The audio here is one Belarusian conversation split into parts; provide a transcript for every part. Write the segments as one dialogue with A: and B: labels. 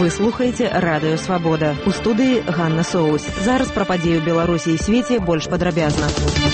A: Вы слухаеце радыё Свабода. У студыі Ганна Соус. Зараз пра падзеі ў Беларусі і свеце больш падрабязна.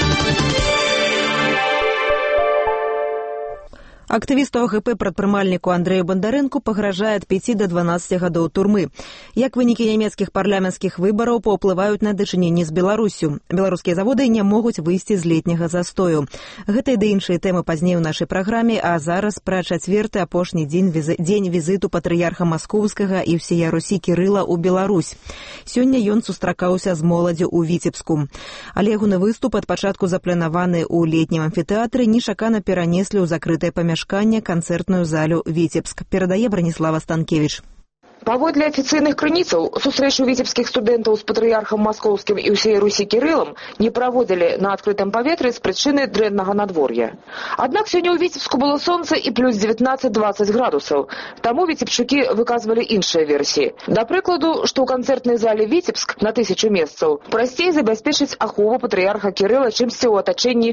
A: Актывісту АГП прадпрымальніку Андрэю Бандарэнку пагражае ад 5 до 12 гадоў турмы. Як вынікі нямецкіх парламенцкіх выбараў паўплываюць на дачыненні з Беларусю. Беларускія заводы не могуць выйсці з летняга застою. Гэта і да іншыя тэмы пазней у нашай праграме, а зараз пра чацвёрты апошні дзень візіту патрыярха Маскоўскага і ўсея Русі Кірыла ў Беларусь. Сёння ён сустракаўся з моладдзю ў Віцебску. Але ягоны выступ ад пачатку запланаваны ў летнім амфітэатры нечакана перанеслі ў закрытае памяшканне канцэртную залю Віцебск. Перадае Браніслава Станкевіч.
B: Паводле афіцыйных крыніцаў, сустрэчу віцебскіх студэнтаў з патрыярхам Маскоўскім і ўсей Русі Кірылам не праводзілі на адкрытым паветры з прычыны дрэннага надвор'я. Аднак сёння ў Віцебску было сонца і плюс 19-20 градусаў. Таму віцебчукі выказвалі іншыя версіі. Да прыкладу, што ў канцэртнай зале Віцебск на 1000 месцаў прасцей забяспечыць ахову патрыярха Кірыла, чымсьці ў атачэнні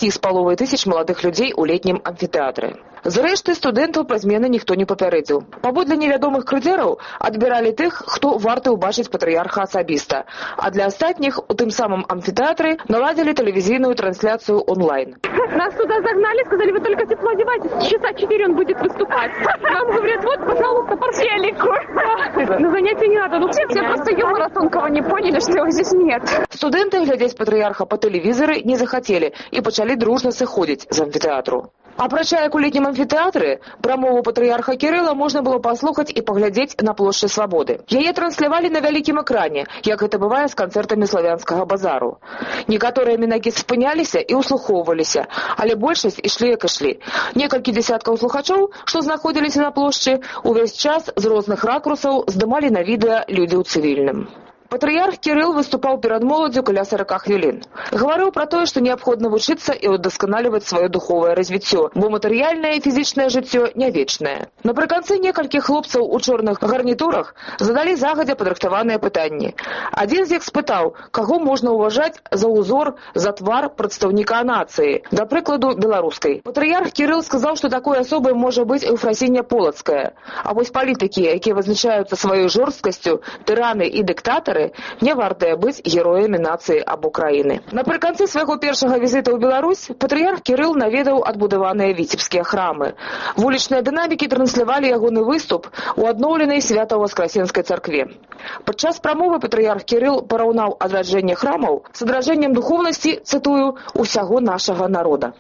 B: 6,5 маладых людзей у летнім амфітэатры. Зрэшты, студэнтаў пра змены ніхто не папярэдзіў. Паводле невядомых крытэраў адбіралі тых, хто варты ўбачыць патрыярха асабіста, а для астатніх у тым самым амфітэатры наладзілі тэлевізійную трансляцыю онлайн.
C: Нас туда загнали, сказали, вы только тепло одевайтесь, часа 4 он будет выступать. Нам говорят, вот, пожалуйста, портфелику. На занятия не надо, все просто юмора тонкого не поняли, что его здесь нет.
B: Студэнты глядзець патрыярха па тэлевізары не захацелі і пачалі дружна сыходзіць з амфітэатру. Апрача як у летнім амфітэатры, прамову патрыярха Кірыла можна было паслухаць і паглядзець на плошчы Свабоды. Яе транслявалі на вялікім экране, як гэта бывае з канцэртамі славянскага базару. Некаторыя мінакі спыняліся і ўслухоўваліся, але большасць ішлі як ішлі. Некалькі дзесяткаў слухачоў, што знаходзіліся на плошчы, увесь час з розных ракурсаў здымалі на відэа людзі ў цывільным. Патрыярх Кірыл выступаў перад моладдзю каля 40 хвілін. Гаварыў пра тое, што неабходна вучыцца і ўдасканаліваць сваё духовае развіццё, бо матэрыяльнае і фізічнае жыццё не вечнае. Напрыканцы некалькі хлопцаў у чорных гарнітурах задалі загадзя падрыхтаваныя пытанні. Адзін з іх спытаў, каго можна ўважаць за ўзор, за твар прадстаўніка нацыі, да прыкладу беларускай. Патрыярх Кірыл сказаў, што такой асобай можа быць Еўфрасіння Полацкая. А вось палітыкі, якія вызначаюцца сваёй жорсткасцю, тыраны і дыктатары, не вартыя быць героямі нацыі або краіны. Напрыканцы свайго першага візіта ў Беларусь патрыярх Кірыл наведаў адбудаваныя віцебскія храмы. Вулічныя дынамікі транслявалі ягоны выступ у адноўленай Свята-Воскресенскай царкве. Падчас прамовы патрыярх Кірыл параўнаў адраджэнне храмаў з адраджэннем духовнасці, цытую, усяго нашага народа.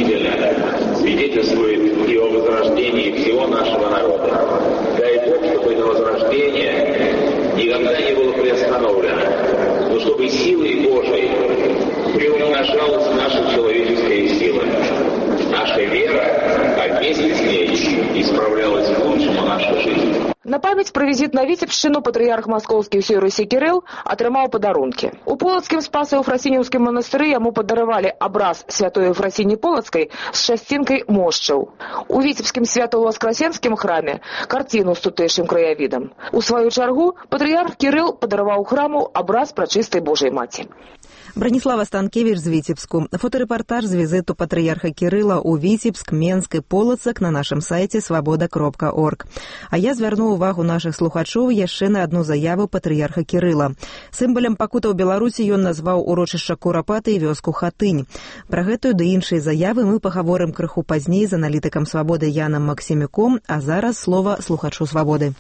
D: Свидетельствует и о возрождении всего нашего народа. Дай Бог, чтобы это возрождение никогда не было приостановлено, но чтобы силой Божией приумножалась наша человеческая сила, наша вера, а вместе с ней исправлялась к лучшему наша жизнь.
B: На памяць пра візіт на Віцебшчыну патрыярх Маскоўскі ўсёй Русі Кірыл атрымаў падарункі. У Полацкім Спаса-Еўфрасініўскім манастыры яму падаравалі абраз святой Еўфрасіні Полацкай з шасцінкай мошчаў. У Віцебскім Свято-Воскресенскім храме карціну з тутэйшым краявідам. У сваю чаргу патрыярх Кірыл падараваў храму абраз прачыстай Божай Маці.
A: Браніслава Станкевіч з Віцебску. Фотарэпартаж з візіту патрыярха Кірыла ў Віцебск, Менск і Полацак на нашым сайце свабода.орг. А я звярну увагу нашых слухачоў яшчэ на адну заяву патрыярха Кірыла. Сімвалам пакута ў Беларусі ён назваў урочышча Курапаты і вёску Хатынь. Пра гэтую ды іншыя заявы мы пагаворым крыху пазней з аналітыкам Свабоды Янам Максімюком, а зараз слова слухачу Свабоды.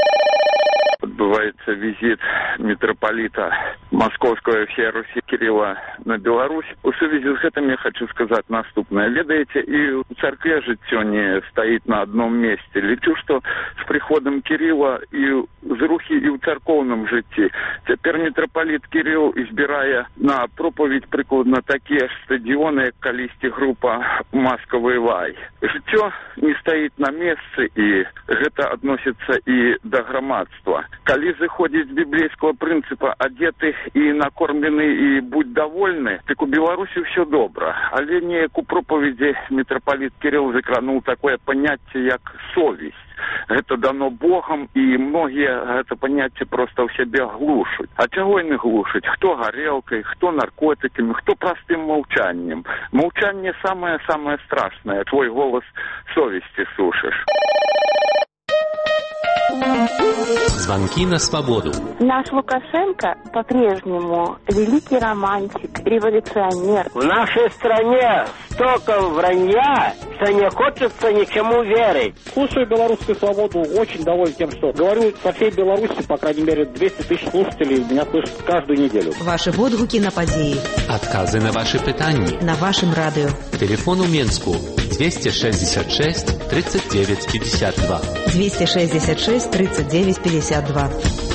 E: Отбывается визит митрополита Московского и всей Руси Кирилла на Беларусь. У связи с этим я хочу сказать наступное. Ведаете, и у церкви жыццё не стоит на одном месте. Лечу, что с приходом Кирилла и з рухи и у церковном житті. Теперь митрополит Кирилл, избирая на проповедь прикладно такие стадионы, як калісьці группа «Масковый лай». Жыццё не стоит на месте, и это относится и до громадства. Калі заходить с библейского принципа «одеты и накормлены и будь довольны», так у Беларуси все добро. Але не у проповеди митрополит Кирилл закранул такое понятие, як совесть. Это дано Богом, и многие это понятие просто в себе глушат. А чего не глушить? Кто горелкой, кто наркотиками, кто простым молчанием. Молчание самое-самое страшное. Твой голос совести сушишь.
F: Звонки на свободу.
G: Наш Лукашенко по-прежнему великий романтик, революционер.
H: В нашей стране столько вранья, что не хочется ничему верить.
I: Слушаю белорусскую свободу, очень доволен тем, что говорю по всей Беларуси, по крайней мере, 200 тысяч слушателей меня слышат каждую неделю.
A: Ваши водгуки на події.
F: Отказы на ваши питания.
A: На вашем радио.
F: Телефон у Минску 266 39 52.
A: 266 39 52.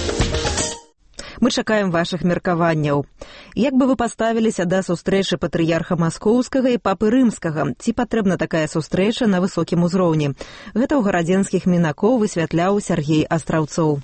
A: Мы чакаем вашых меркаванняў. Як бы вы паставіліся да сустрэчы патрыярха Маскоўскага і папы Рымскага? Ці патрэбна такая сустрэча на высокім узроўні? Гэта ў гарадзенскіх мінакоў высвятляў Сергей Астраўцоў.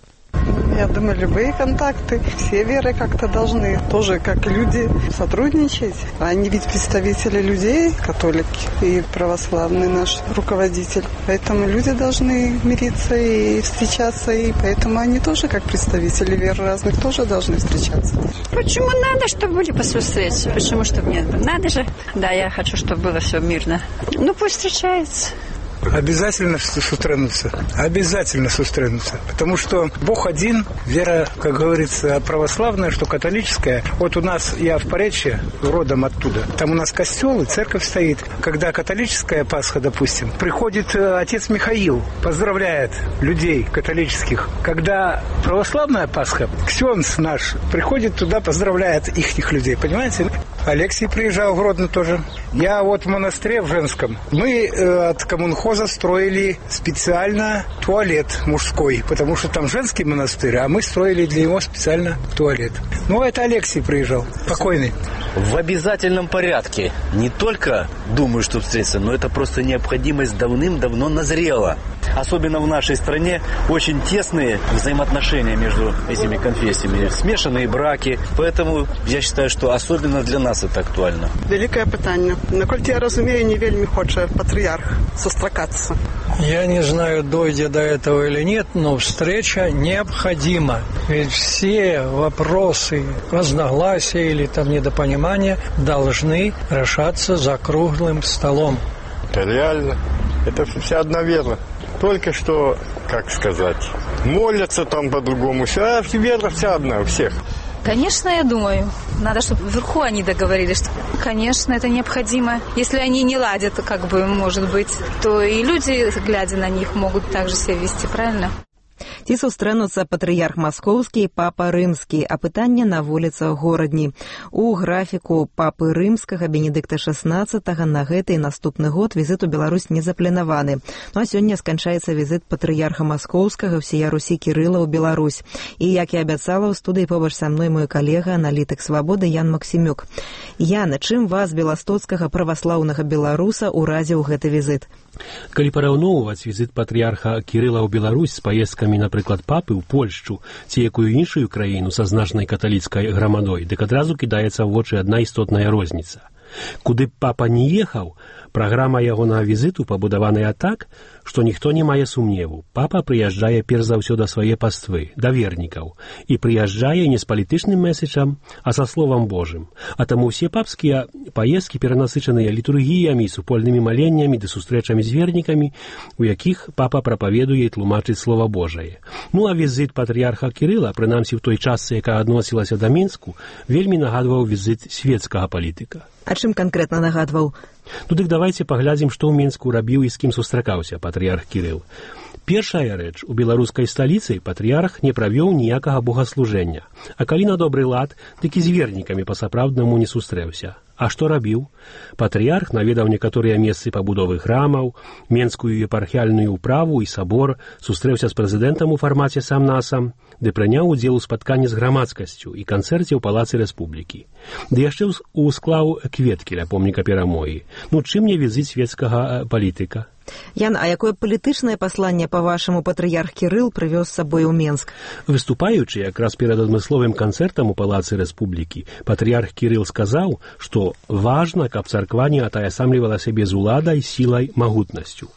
J: Я думаю, любые контакты, все веры как-то должны тоже, как люди, сотрудничать. Они ведь представители людей, католики и православный наш руководитель. Поэтому люди должны мириться и встречаться, и поэтому они тоже, как представители вер разных, тоже должны встречаться.
K: Почему надо, чтобы были по встрече? Почему, чтобы нет? Надо же. Да, я хочу, чтобы было все мирно. Ну, пусть встречаются.
L: Обязательно сустренутся. Обязательно сустренутся. Потому что Бог один, вера, как говорится, православная, что католическая. Вот у нас, я в Поречье, родом оттуда, там у нас костел и церковь стоит. Когда католическая Пасха, допустим, приходит отец Михаил, поздравляет людей католических. Когда православная Пасха, ксенц наш приходит туда, поздравляет их людей, понимаете? Алексей приезжал в Гродно тоже. Я вот в монастыре в Женском. Мы от коммунхоза строили специально туалет мужской, потому что там женский монастырь, а мы строили для него специально туалет. Ну, это Алексей приезжал, покойный.
M: В обязательном порядке. Не только думаю, что встретиться, но это просто необходимость давным-давно назрела. Особенно в нашей стране очень тесные взаимоотношения между этими конфессиями, смешанные браки. Поэтому я считаю, что особенно для нас это актуально.
J: Великое питание. Наколькі я разумею, не вельми хоче патриарх сустракаться.
N: Я не знаю, дойдя до этого или нет, но встреча необходима. Ведь все вопросы разногласия или там недопонимания должны решаться за круглым столом.
O: Это реально. Это вся одна вера. Только что, как сказать, молятся там по-другому. Вся вера вся одна у всех.
K: Конечно, я думаю. Надо, чтобы вверху они договорились, что, конечно, это необходимо. Если они не ладят, как бы, может быть, то и люди, глядя на них, могут также себя вести, правильно?
A: Ці сустрэнуцца патрыярх Маскоўскі і папа Рымскі, а пытанне на вуліцах горадні. У графіку папы Рымскага Бенедыкта XVI на гэты і наступны год візит у Беларусь не запланаваны. Ну а сёння сканчаецца візит патрыярха Маскоўскага ўсія Русі Кірыла ў Беларусь. І, як і абяцала, ў студыі побач са мной мой калега, аналітык «Свабоды» Ян Максімюк. Яна, чым вас, беластоцкага праваслаўнага беларуса, уразіў гэты візит?
P: Калі параўноўваць візит патрыярха Кірыла ў Беларусь з паездкамі, напрыклад, папы ў Польшчу ці якую іншую краіну са значнай каталіцкай грамадой, дык адразу кідаецца ў вочы адна істотная розніца. Куды б папа не ехаў, праграма ягонага візіту пабудаваная так, што ніхто не мае сумневу. Папа прыязджае перш за ўсё да свае паствы, да вернікаў, і прыязджае не з палітычным меседжам, а са словам Божым. А таму ўсе папскія паездкі перанасычаныя літургіямі, супольнымі маленнямі ды сустрэчамі з вернікамі, у якіх папа прапаведуе і тлумачыць слова Божае. Ну а візит патрыярха Кірыла, прынамсі ў той частцы, якая адносілася да Мінску, вельмі нагадваў візит свецкага палітыка.
A: А чым канкрэтна нагадваў?
P: Ну дык давайце паглядзім, што ў Мінску рабіў і з кім сустракаўся патрыярх Кірыл. Першая рэч, у беларускай сталіцы патрыярх не правёў ніякага богаслужэння, а калі на добры лад, дык і з вернікамі па-сапраўднаму не сустрэўся. А што рабіў? Патрыярх наведаў некаторыя месцы пабудовы храмаў, Менскую епархіяльную ўправу і сабор, сустрэўся з прэзідэнтам у фармаце сам-насам, ды прыняў удзел у спатканні з грамадскасцю і канцэрце ў Палацы Рэспублікі. Ды яшчэ усклаў кветкі ля помніка Перамогі. Ну, чым не візит свецкага палітыка?
A: Ян, а якое палітычнае пасланне, па-вашаму, патрыярх Кірыл прывёз з сабой у Менск?
P: Выступаючы якраз перад адмысловым канцэртам у Палацы Рэспублікі, патрыярх Кірыл сказаў, што важна, каб царква не атаясамлівала сябе з уладай, сілай, магутнасцю.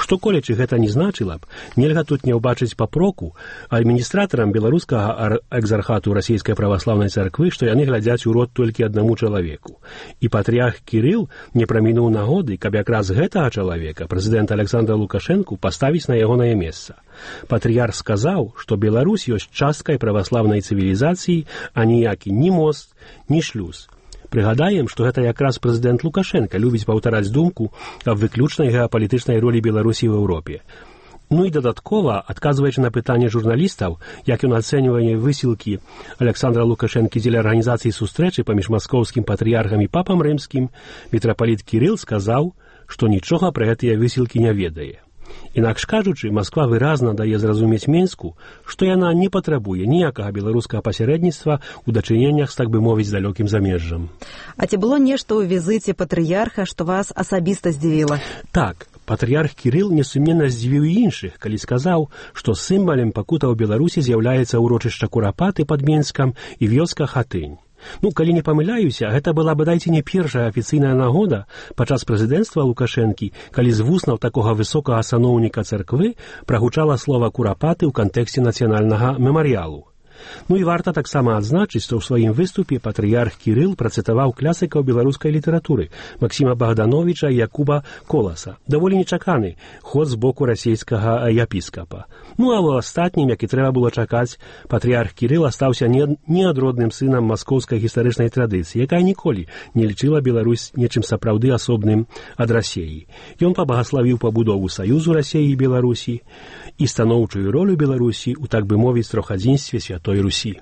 P: Што колечы гэта не значыла б, нельга тут не ўбачыць папроку адміністратарам беларускага экзархату расійскай праваслаўнай царквы, што яны глядзяць у рот толькі аднаму чалавеку. І патрыярх Кірыл не прамінуў нагоды, каб якраз гэтага чалавека, прэзідэнта Александра Лукашэнку, паставіць на ягонае месца. Патрыярх сказаў, што Беларусь ёсць часткай праваслаўнай цывілізацыі, а ніякі ні мост, ні шлюз. Прыгадаем, што гэта якраз прэзідэнт Лукашенка любіць паўтараць думку аб выключнай геапалітычнай ролі Беларусі ў Еўропе. Ну і дадаткова, адказваючы на пытанне журналістаў, як ён ацэньвае высілкі Александра Лукашэнкі дзеля арганізацыі сустрэчы паміж маскоўскім патрыярхам і папам рымскім, мітрапаліт Кірыл сказаў, што нічога пра гэтыя высілкі не ведае. Інакш кажучы, Масква выразна дае зразумець Мінску, што яна не патрабуе ніякага беларускага пасярэдніцтва ў дачыненнях з, так бы мовіць, далёкім замежжам.
A: А ці было нешта ў візіце патрыярха, што вас асабіста здзівіла?
P: Так, патрыярх Кірыл несумненна здзівіў іншых, калі сказаў, што сімвалам пакута ў Беларусі з'яўляецца ўрочышча Курапаты пад Мінскам і вёска Хатынь. Ну, калі не памыляюся, гэта была, бадайце, не першая афіцыйная нагода падчас прэзідэнцтва Лукашэнкі, калі з вуснаў такога высокага саноўніка царквы прагучала слова «Курапаты» ў кантэксце нацыянальнага мемарыялу. Ну і варта таксама адзначыць, што ў сваім выступе патрыярх Кірыл працытаваў класікаў беларускай літаратуры Максіма Богдановича і Якуба Коласа. Даволі нечаканы ход з боку расійскага епіскапа. Ну а ў астатнім, як і трэба было чакаць, патрыярх Кірыл астаўся неадродным сынам маскоўскай гістарычнай традыцыі, якая ніколі не лічыла Беларусь нечым сапраўды асобным ад Расіі. Ён пабагаславіў пабудову саюзу Расіі і Беларусі і станоўчую ролю Беларусі ў, так бы мовіць, трохадзінстве Святой Русі.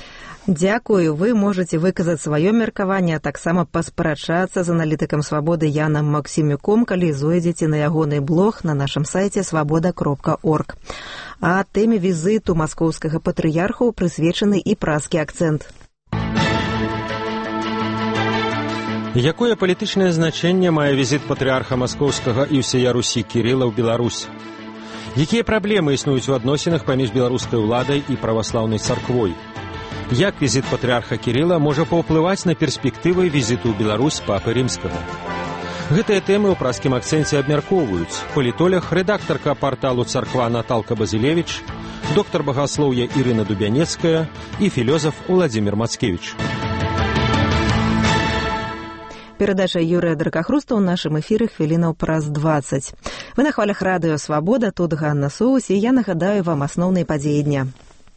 A: Дзякую, вы можете выказаць сваё меркаванне, а таксама паспрачацца з аналітыкам «Свабоды» Янам Максімюком, калі зойдзеце на ягоны блог на нашым сайце свабода.орг. А тэме візіту маскоўскага патрыярху прысвечаны і празкі акцэнт.
Q: Якое палітычнае значэнне мае візіт патрыярха маскоўскага і ўсея Русі Кірыла ў Беларусь? Якія праблемы існуюць у адносінах паміж беларускай уладай і праваслаўнай царквой? Як візіт патрыярха Кірыла можа паўплываць на перспектывы візіту ў Беларусь папы рымскага? Гэтыя тэмы ў празкім акцэнце абмяркоўваюць палітолог, рэдактарка парталу «Царква» Наталка Базілевіч, доктар багаслоўя Ірына Дубянецкая і філёзаф Уладзімір Мацкевіч.
A: Перадача Юрыя Дракахруста ў нашым эфіры хвілінаў праз 20. Вы на хвалях радыё «Свабода», тут Ганна Соус, і я нагадаю вам асноўныя падзеі дня.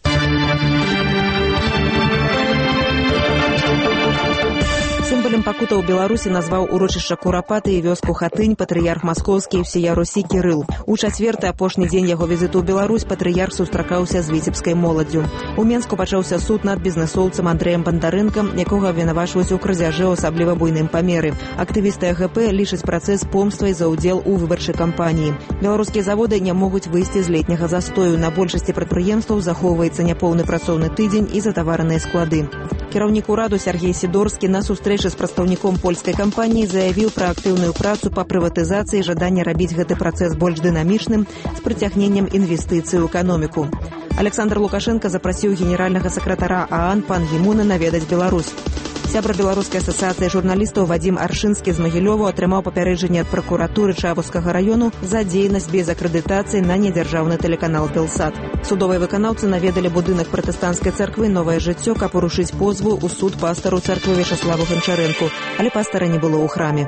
A: Сімвалам пакута ў Беларусі назваў урочышча Курапаты і вёску Хатынь патрыярх маскоўскі і ўсея Русі Кірыл. У чацвёрты апошні дзень яго візіту ў Беларусь патрыярх сустракаўся з віцебскай моладдзю. У Менску пачаўся суд над бізнэсоўцам Андрэем Бандарэнкам, якога абвінавачваюць у крадзяжы ў асабліва буйным памеры. Актывісты АГП лічаць працэс помствай за ўдзел у выбарчай кампаніі. Беларускія заводы не могуць выйсці з летняга застою. На большасці прадпрыемстваў захоўваецца няпоўны працоўны тыдзень і затавараныя склады. Кіраўнік ураду Сергей Сідорскі на сустрэчы з прадстаўніком польскай кампаніі заявіў пра актыўную працу па прыватызацыі і жаданне рабіць гэты працэс больш дынамічным з прыцягненнем інвестыцый у эканоміку. Александр Лукашенко запрасіў генеральнага сакратара ААН пан Гімуна наведаць Беларусь. Сябра Беларускай асацыяцыі журналістаў Вадзім Аршынскі з Магілёву атрымаў папярэджанне ад пракуратуры Чавускага району за дзейнасць без акрэдытацыі на недзяржаўны тэлеканал «Белсат». Судовыя выканаўцы наведалі будынак пратэстанцкай царквы «Новае жыццё», каб урушыць позву ў суд пастару царквы Вячаславу Гончарэнку, але пастара не было ў храме.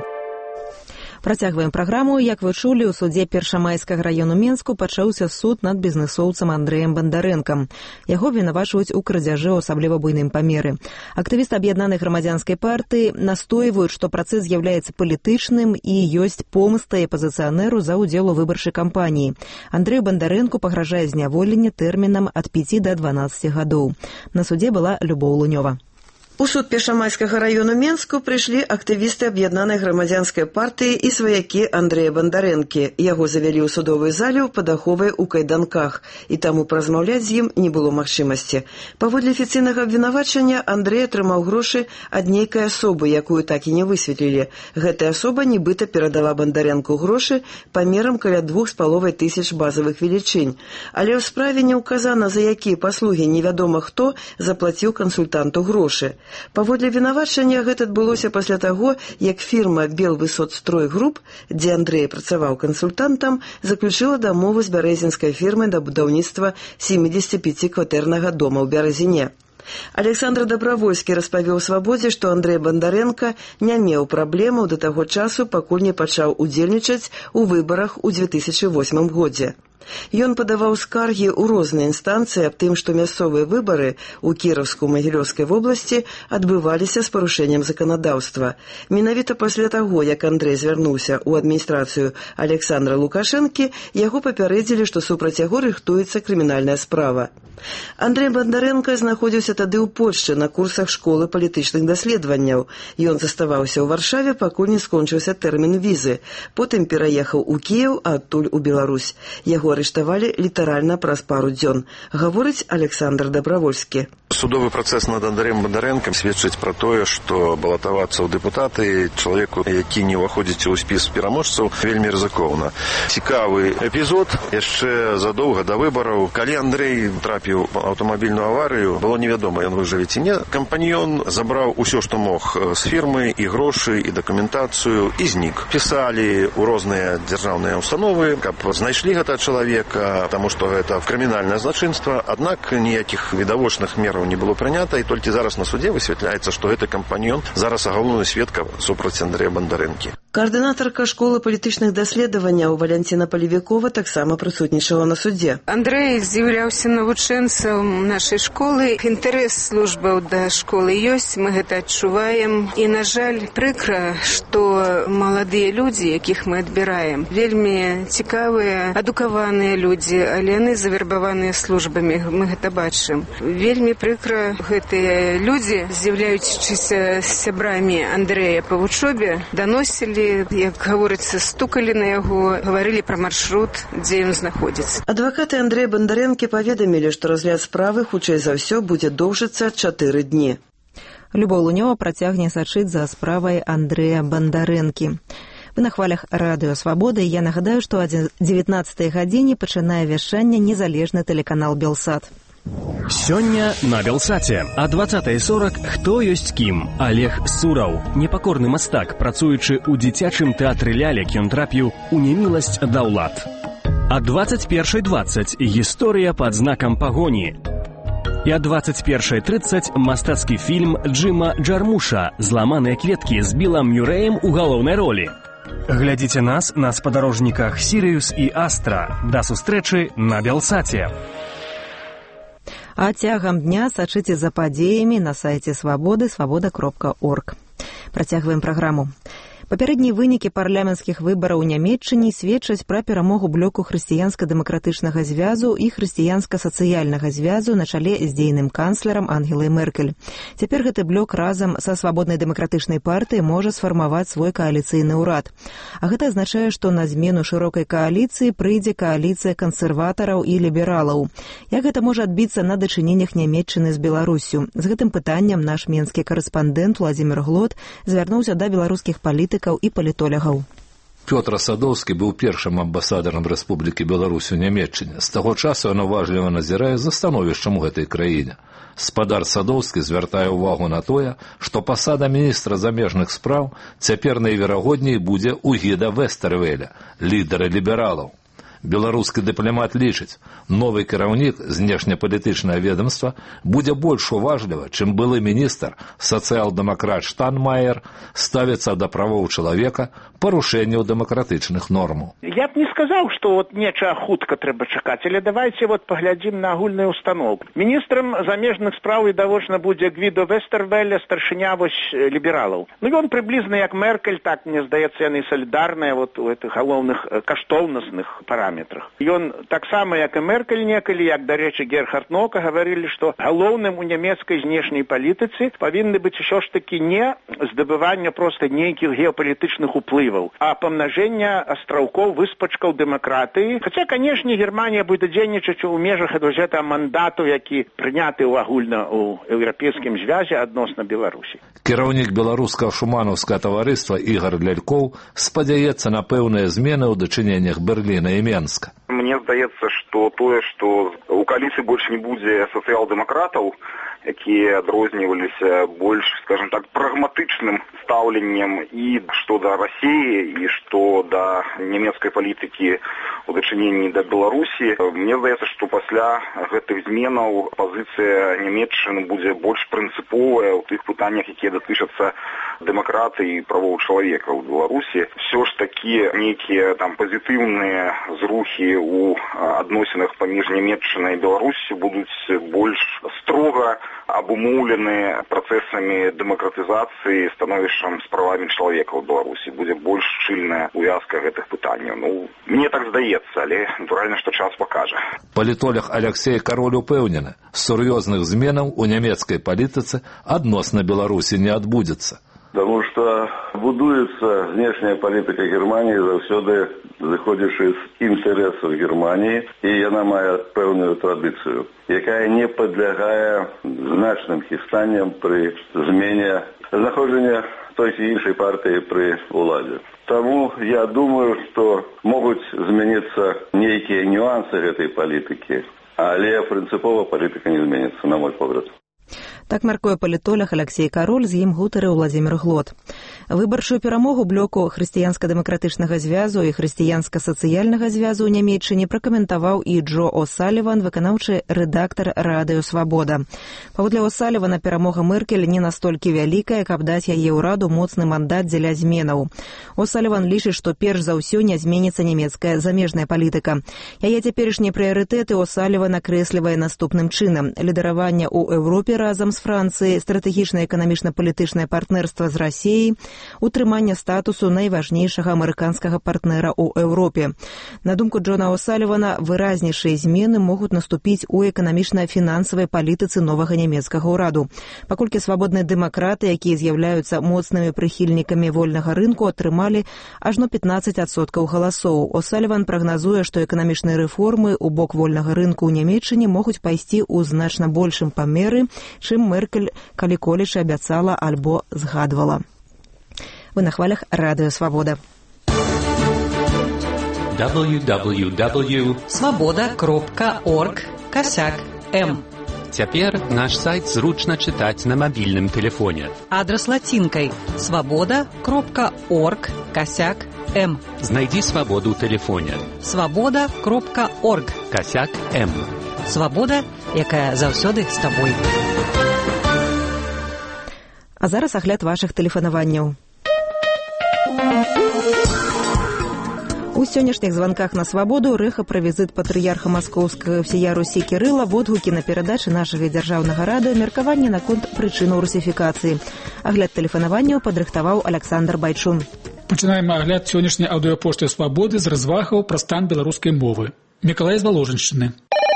A: Працягваем праграму. Як вы чулі, у судзе Першамайскага раёну Менску пачаўся суд над бізнэсоўцам Андрэем Бандарэнкам. Яго абвінавачваюць у крадзяжы ў асабліва буйным памеры. Актывісты аб'яднанай грамадзянскай партыі настойваюць, што працэс з'яўляецца палітычным і ёсць помста апазіцыянеру за ўдзел у выбарчай кампаніі. Андрэю Бандарэнку пагражае зняволенне тэрмінам ад 5 да 12 гадоў. На судзе была Любоў Лунёва.
R: У суд Першамайскага раёну Менску прыйшлі актывісты аб'яднанай грамадзянскай партыі і сваякі Андрэя Бандарэнкі. Яго завялі ў судовую залю пад аховай у кайданках, і таму паразмаўляць з ім не было магчымасці. Паводле афіцыйнага абвінавачання Андрэй атрымаў грошы ад нейкай асобы, якую так і не высветлілі. Гэтая асоба нібыта перадала Бандарэнку грошы памерам каля 2500 базавых велічынь. Але ў справе не ўказана, за якія паслугі невядома хто заплаціў кансультанту грошы. Паводле вінавачання гэта адбылося пасля таго, як фірма «Белвысоцстрой Груп», дзе Андрэй працаваў кансультантам, заключыла дамову з бярэзінскай фірмай да будаўніцтва 75-кватэрнага дома ў Бярэзіне. Александр Добравольскі распавёў «Свабодзе», што Андрэй Бандарэнка не меў праблемаў да таго часу, пакуль не пачаў удзельнічаць у выбарах у 2008 годзе. Ён падаваў скаргі ў розныя інстанцыі аб тым, што мясцовыя выбары ў Кіровску-Магілёўскай вобласці адбываліся з парушэннем заканадаўства. Менавіта пасля таго, як Андрэй звярнуўся ў адміністрацыю Александра Лукашэнкі, яго папярэдзілі, што супраць яго рыхтуецца крымінальная справа. Андрэй Бандарэнка знаходзіўся тады ў Польшчы на курсах школы палітычных даследаванняў. Ён заставаўся ў Варшаве, пакуль не скончыўся тэрмін візы. Потым пераехаў у Кіеў, а адтуль у Беларусь. Яго арыштавалі літаральна праз пару дзён, гаворыць Александр Добравольскі.
S: Судовы працэс над Андрэем Бандарэнкам сведчыць пра тое, што балатавацца ў дэпутаты чалавеку, які не ўваходзіць у спіс пераможцаў, вельмі рызыкоўна. Цікавы эпізод яшчэ задоўга да выбараў, калі Андрэй трапіў у аўтамабільную аварыю, было невядома, ён выжыве ці не. Кампаньён забраў усё, што мог з фірмы, і грошы, і дакументацыю, і знік. Пісалі ў розныя дзяржаўныя установы, каб знайшлі гэта чалавека, таму што гэта крымінальнае злачынства, аднак ніякіх відавочных мераў не было прынята, і толькі зараз на судзе высвятляецца, што гэты кампаньён зараз галоўны сведка супраць Андрэя Бандарэнкі.
R: Каардынатарка школы палітычных даследаванняў Валянціна Палевікова таксама прысутнічала на судзе.
T: Андрэй з'яўляўся навучэнцам нашай школы. Інтарэс службаў да школы ёсць, мы гэта адчуваем. І, на жаль, прыкра, што маладыя людзі, якіх мы адбіраем, вельмі цікавыя, адукаваныя людзі, але яны завербаваныя службамі, мы гэта бачым. Вельмі прыкра, гэтыя людзі, з'яўляючыся сябрамі Андрэя па вучобе, даносілі, як гаворыцца, стукалі на яго, гаварылі пра маршрут, дзе ён знаходзіцца.
R: Адвакаты Андрэя Бандарэнкі паведамілі, што разгляд справы хутчэй за ўсё будзе доўжыцца 4 дні.
A: Любоў Лунёва працягне сачыць за справай Андрэя Бандарэнкі. Вы на хвалях радыё «Свабода», і я нагадаю, што о 19 гадзіне пачынае вяшчанне незалежны тэлеканал «Белсат».
U: Сёння на Белсаце. О 20:40 «Хто ёсць кім?» Олег Сураў. Непакорны мастак, працуючы ў дзіцячым тэатры лялек, ён трапіў у неміласць да ўлад. О 21:20 «Гісторыя пад знакам пагоні». І о 21:30 мастацкі фільм Джима Джармуша «Зламаныя кветкі» з Білам Мюрэем у галоўнай ролі. Глядзіце нас на спадарожніках «Сірыюс» і «Астра». Да сустрэчы на Белсаце.
A: А цягам дня сачыце за падзеямі на сайце «Свабоды» свабода.орг. Працягваем праграму. Папярэднія вынікі парламенцкіх выбараў у Нямецчыне сведчаць пра перамогу блоку хрысціянска-дэмакратычнага звязу і хрысціянска-сацыяльнага звязу на чале з дзейным канцлерам Ангелай Меркель. Цяпер гэты блок разам са свабоднай дэмакратычнай партыяй можа сфармаваць свой кааліцыйны ўрад. А гэта азначае, што на змену шырокай кааліцыі прыйдзе кааліцыя кансерватараў і лібералаў. Як гэта можа адбіцца на дачыненнях Нямецчыны з Беларуссю? З гэтым пытаннем наш менскі карэспандэнт Владзімір Глот звярнуўся да беларускіх палітыкаў і палітолягаў.
V: Пётр Садоўскі быў першым амбасадарам Рэспублікі Беларусь у Нямецчыне. З таго часу ён уважліва назірае за становішчам у гэтай краіне. Спадар Садоўскі звяртае ўвагу на тое, што пасада міністра замежных спраў цяпер найверагодней будзе ў Гіда Вестэрвеля, лідара лібералаў. Беларускі дыпламат лічыць, новы кіраўнік знешнепалітычнае ведомства будзе больш уважліва, чым былы міністр, сацыял-дэмакрат Штанмаер, ставіцца да правоў чалавека, парушэнняў дэмакратычных нормаў.
W: Я б не сказаў, што нечага хутка трэба чакаць, але давайце паглядзім на агульную установку. Міністрам замежных спраў відавочна будзе Гвідо Вестэрвеля, старшыня лібералаў. Ён прыблізна як Меркель, так, мне здаецца, яны салідарныя у гэтых галоўных каштоўнасных параметрах. Ён таксама, як і Меркель некалі, як, дарэчы, Герхард Нока, гаварылі, што галоўным у нямецкай знешняй палітыцы павінны быць усё ж такі не здабывання проста нейкіх геапалітычных уплываў, а памнажэння астраўкоў, выспачкаў дэмакратыі. Хаця, канешне, Германія будзе дзейнічаць у межах гэтага мандату, які прыняты агульна ў еўрапейскім звязе адносна Беларусі.
V: Кіраўнік беларускага шуманаўскага таварыства Ігар Лялькоў спадзяецца на пэўныя змены ў дачыненнях Берліна і Менска.
X: Мне
B: здаецца, што тое, што у кааліцыі больш не будзе сацыял-дэмакратаў, якія адрозніваліся больш, скажем так, прагматычным стаўленнем і што да Расіі, і што да нямецкай палітыкі у дачыненні да Беларусі. Мне здаецца, што пасля гэтых зменаў пазіцыя Нямецчыны будзе больш прынцыповая ў тых пытаннях, якія датычацца дэмакратыі і правоў чалавека ў Беларусі. Все ж такі нейкія там пазітыўныя зрухі ў адносінах паміж Нямецчынай і Беларусі будуць больш строга абумоўлены працэсамі дэмакратызацыі, становішчам з правамі чалавека ў Беларусі. Будзе больш шчыльная увязка гэтых пытанняў. Ну, мне так здаецца, але натуральна, што час пакажа.
V: Палітолог Алексей Кароль упэўнены, сур'ёзных зменаў у нямецкай палітыцы адносна Беларусі не адбудзецца.
C: Потому что будуется внешняя политика Германии заўсёды зыходзячы з інтарэсаў Германии, и она мае пэўную традыцыю, якая не падлягае значным хістанням при змене знаходжання той ці іншай партыі при уладзе. Таму я думаю, што могуць змяніцца нейкія нюансы гэтай палітыкі, але прынцыпова палітыка не зменіцца, на мой погляд.
A: Так мяркуе палітолог Алексей Кароль, з ім гутарыў Владзімір Глот. Выбарчую перамогу блоку хрысціянска-дэмакратычнага звязу і хрысціянска-сацыяльнага звязу ў Нямецчыне пракаментаваў і Джо О'Саліван, выканаўчы рэдактар радыё «Свабода». Паводле О'Салівана, перамога Меркель не настолькі вялікая, каб даць яе ўраду моцны мандат дзеля зменаў. О'Саліван лічыць, што перш за ўсё не зменіцца нямецкая замежная палітыка. Яе цяперашнія прыярытэты О'Саліван акрэслівае наступным чынам: лідараванне ў Еўропе разам з Францыяй, стратэгічнае эканамічна-палітычнае партнерства з Расіяй, утрыманне статусу найважнейшага амерыканскага партнера ў Еўропе. На думку Джона О'Салівана, выразнейшыя змены могуць наступіць у эканамічна-фінансавай палітыцы новага нямецкага ўраду. Паколькі свабодныя дэмакраты, якія з'яўляюцца моцнымі прыхільнікамі вольнага рынку, атрымалі ажно 15% галасоў. О'Саліван прагназуе, што эканамічныя рэформы ў бок вольнага рынку ў Нямецчыне могуць пайсці ў значна большым памеры, чым Меркель калі-колечы абяцала альбо згадвала. Вы на хвалях радыё «Свабода».
F: www.swaboda.org/m. Цяпер наш сайт зручна чытаць на мабільным тэлефоне.
D: Адрас лацінкай swaboda.org/m.
F: Знайдзі свабоду ў тэлефоне.
D: swaboda.org/m. Свабода, якая заўсёды з табой.
A: А зараз агляд вашых тэлефанаванняў. У сённяшніх званках на «Свабоду» рэха пра візіт патрыярха маскоўскага ўсея Русі Кірыла, водгукі на перадачы нашага дзяржаўнага радыё, меркаванне наконт прычынаў русіфікацыі. Агляд тэлефанаванняў падрыхтаваў Александр Байчун.
X: Пачынаем агляд сённяшняй аўдыёпошты «Свабоды» з развагаў пра стан беларускай мовы. Мікалай з Валожыншчыны.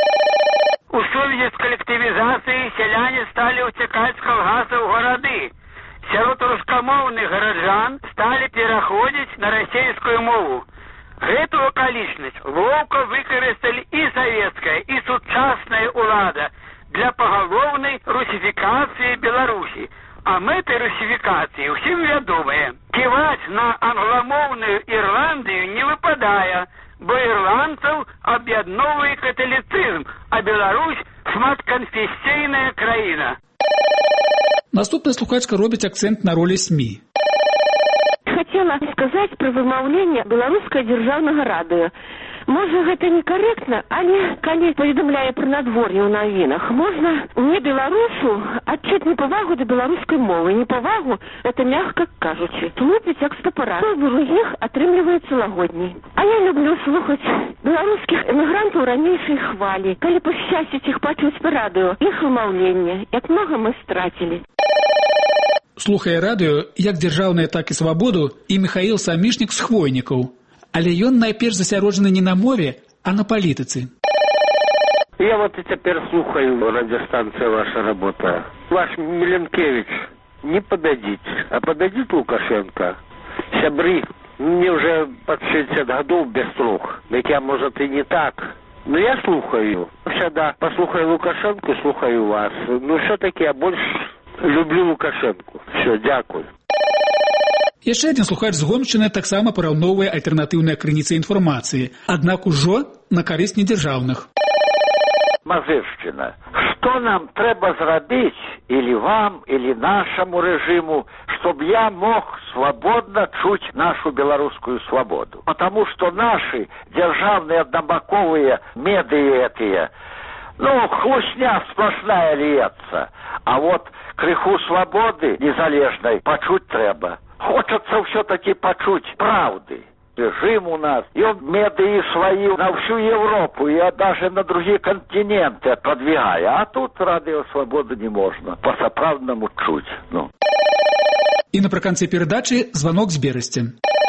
Y: У сувязі з калектывізацыяй сяляне сталі ўцякаць з калгасаў у гарады. Сярод рускамоўных гараджан сталі пераходзіць на расейскую мову. Гэту акалічнасць лоўка выкарысталі і савецкая, і сучасная ўлада для пагалоўнай русіфікацыі Беларусі. А мэтай русіфікацыі ўсім вядомая. Ківаць на англамоўную Ірландыю не выпадае, бо ірландцаў аб'ядноўвае каталіцызм, а Беларусь шматканфесійная краіна.
X: Наступная слухачка робіць акцэнт на ролі СМІ.
G: Хотела сказаць пра вымаўленне беларускага дзяржаўнага радыё. Можа, гэта некарэктна, але калі паведамляе пра надвор'е ў навінах, можна не беларусу адчуць непавагу да беларускай мовы. Непавагу — это, мягка кажучы, тлупіць як з тапара. У другіх атрымліваецца лагодней. А я люблю слухаць беларускіх эмігрантаў ранейшай хвалі, калі пашчасціць іх пачуць па радыё, іх вымаўленне, як многа мы страцілі.
X: Слухае радыё як дзяржаўнае, так і «Свабоду» і Міхаіл Самішнік з Хвойнікаў. Але ён найперш засяроджаны не на мове, а на палітыцы.
H: Я вот и теперь слухаю радиостанция «Ваша работа». Ваш Миленкевич, не подадите, а подадит Лукашенко. Сябры, мне уже под 60 годов без слух. Ведь я, может, и не так. Но я слухаю. Всегда послухаю Лукашенко, слухаю вас. Но все-таки я больше люблю Лукашенко. Все, дякую.
X: Яшчэ адзін слухач з Гомельшчыны таксама параўноўвае альтэрнатыўныя крыніцы інфармацыі, аднак ужо на карысць недзяржаўных.
E: Мазыршчына, што нам трэба зрабіць, или вам, или нашему режиму, чтобы я мог свободно чуть нашу белорусскую свободу? Потому что наши державные однобоковые медиа этие, хлусня сплошная льется. А вот крыху свободы незалежной почуть треба. Хочется все-таки почуть правды. Режим у нас, и он медии свои на всю Европу, и даже на другие континенты продвигая. А тут радио свободы не можно по-соправдному чуть.
X: И напрыканцы передачи звонок с Берасти.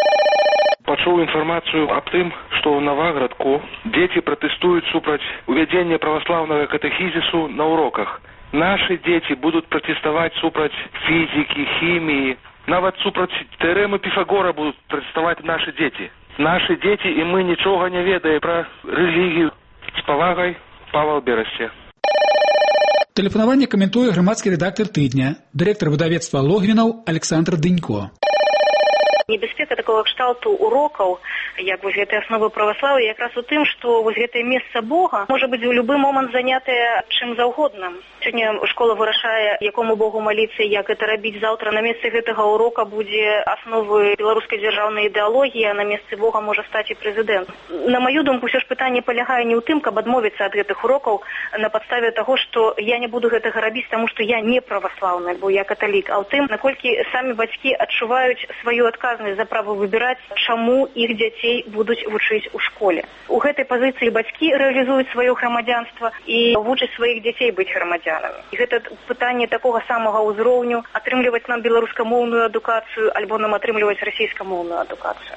I: Пачуў інфармацыю аб тым, што ў Наваградку дзеці пратэстуюць супраць увядзення праваслаўнага катэхізісу на уроках. Нашы дзеці будуць пратэставаць супраць фізікі, хіміі, нават супраць тэарэмы Піфагора будуць пратэставаць нашы дзеці. Нашы дзеці і мы нічога не ведаем пра рэлігію. З павагай, Павел Берасці.
X: Тэлефанаванне каментуе грамадскі рэдактар тыдня, дырэктар выдавецтва Логвінаў Александр Дынько.
J: Небяспека такого кшталту урокаў, як вось гэтай асновы праваслаўя, якраз у тым, што вось гэтае месца Бога можа быць у любы момант занятае чым заўгодна. Сёння школа вырашае, якому Богу маліцца, як гэта рабіць. Заўтра на месцы гэтага урока будзе асновы беларускай дзяржаўнай ідэалогіі, а на месцы Бога можа стаць і прэзідэнт. На маю думку, ўсё ж пытанне палягае не ў тым, каб адмовіцца ад гэтых урокаў на падставе таго, што я не буду гэтага рабіць, таму што я не праваслаўны, бо я каталік, а ў тым, наколькі самі бацькі адчуваюць сваю адказнасць за права выбіраць, чаму іх дзяцей будуць вучыць у школе. У гэтай пазіцыі бацькі рэалізуюць сваё грамадзянства і вучаць сваіх дзяцей быць грамадзянамі. І гэта пытанне такога самага ўзроўню, атрымліваць нам беларускамоўную адукацыю альбо нам атрымліваць расійскамоўную адукацыю.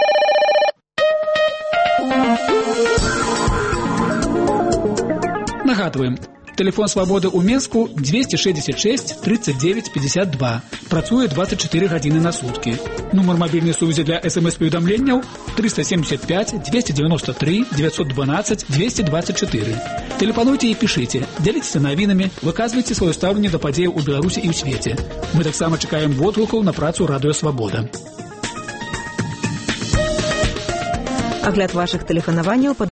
X: Нагадваем, телефон свободы у Менску 266 39 52. Працуе 24 гадзіны на суткі. Нумар мабільнай сувязі для СМС-паведамленняў 375 293 912 224. Тэлефануйце і пішыце, дзяліцеся навінамі, выказвайце сваё стаўленне да падзеяў у Беларусі і ў свеце. Мы таксама чакаем водгукаў на працу Радыё Свабода.
A: Агляд вашых тэлефанаванняў